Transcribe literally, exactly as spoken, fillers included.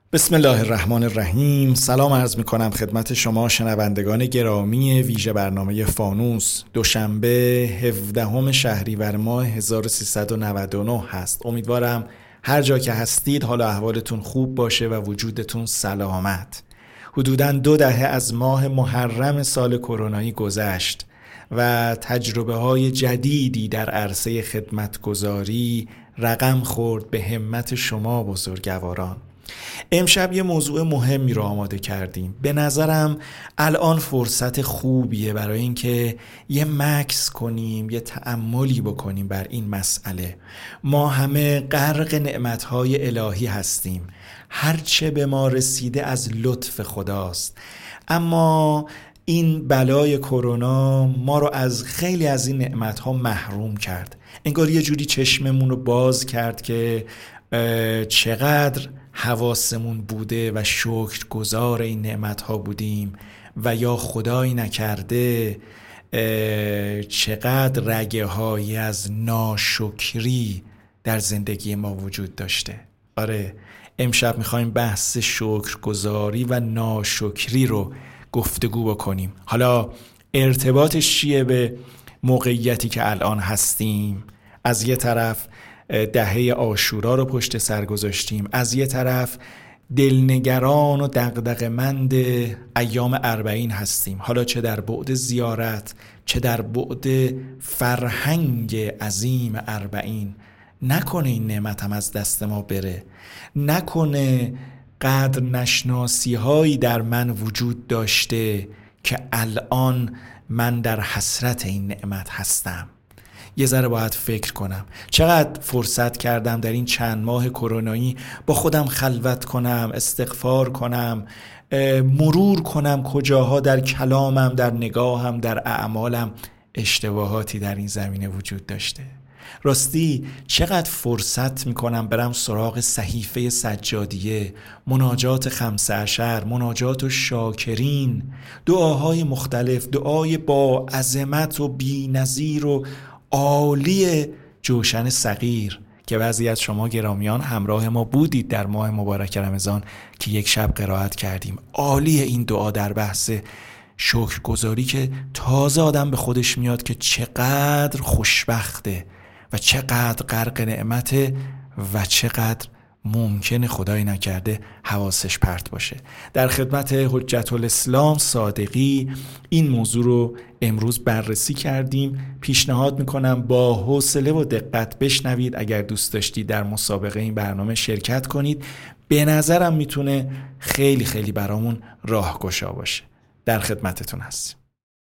بسم الله الرحمن الرحیم. سلام عرض می کنم خدمت شما شنوندگان گرامی ویژه برنامه فانوس. دوشنبه هفدهم شهریور ماه هزار و سیصد و نود و نه هست. امیدوارم هر جا که هستید حال و احوالتون خوب باشه و وجودتون سلامت. حدوداً دو دهه از ماه محرم سال کرونایی گذشت و تجربه های جدیدی در عرصه خدمتگزاری رقم خورد به همت شما بزرگواران. امشب یه موضوع مهمی رو آماده کردیم. به نظرم الان فرصت خوبیه برای اینکه یه مکث کنیم، یه تأملی بکنیم بر این مسئله. ما همه غرق نعمتهای الهی هستیم، هرچه به ما رسیده از لطف خداست، اما این بلای کرونا ما رو از خیلی از این نعمتها محروم کرد. انگار یه جوری چشممون رو باز کرد که چقدر حواسمون بوده و شکرگزار این نعمتها بودیم و یا خدایی نکرده چقدر رگه هایی از ناشکری در زندگی ما وجود داشته. آره، امشب میخوایم بحث شکرگزاری و ناشکری رو گفتگو بکنیم. حالا ارتباطش چیه به موقعیتی که الان هستیم؟ از یه طرف دهه عاشورا رو پشت سر گذاشتیم، از یه طرف دلنگران و دغدغه‌مند ایام اربعین هستیم. حالا چه در بعد زیارت، چه در بعد فرهنگ عظیم اربعین. نکنه این نعمت هم از دست ما بره، نکنه قدر نشناسی هایی در من وجود داشته که الان من در حسرت این نعمت هستم. یه ذره باید فکر کنم چقدر فرصت کردم در این چند ماه کرونایی با خودم خلوت کنم، استغفار کنم، مرور کنم کجاها در کلامم، در نگاهم، در اعمالم اشتباهاتی در این زمینه وجود داشته. راستی چقدر فرصت میکنم برم سراغ صحیفه سجادیه، مناجات خمسه عشر، مناجات و شاکرین، دعاهای مختلف، دعای با عظمت و بی نظیر و عالی جوشن صغیر که بعضی از شما گرامیان همراه ما بودید در ماه مبارک رمضان که یک شب قرائت کردیم. عالی این دعا در بحث شکرگزاری که تازه آدم به خودش میاد که چقدر خوشبخته و چقدر غرق نعمته و چقدر ممکنه خدایی نکرده حواسش پرت باشه. در خدمت حجت الاسلام صادقی این موضوع رو امروز بررسی کردیم. پیشنهاد میکنم با حوصله و دقت بشنوید. اگر دوست داشتید در مسابقه این برنامه شرکت کنید، به نظرم میتونه خیلی خیلی برامون راهگشا باشه. در خدمتتون هستیم.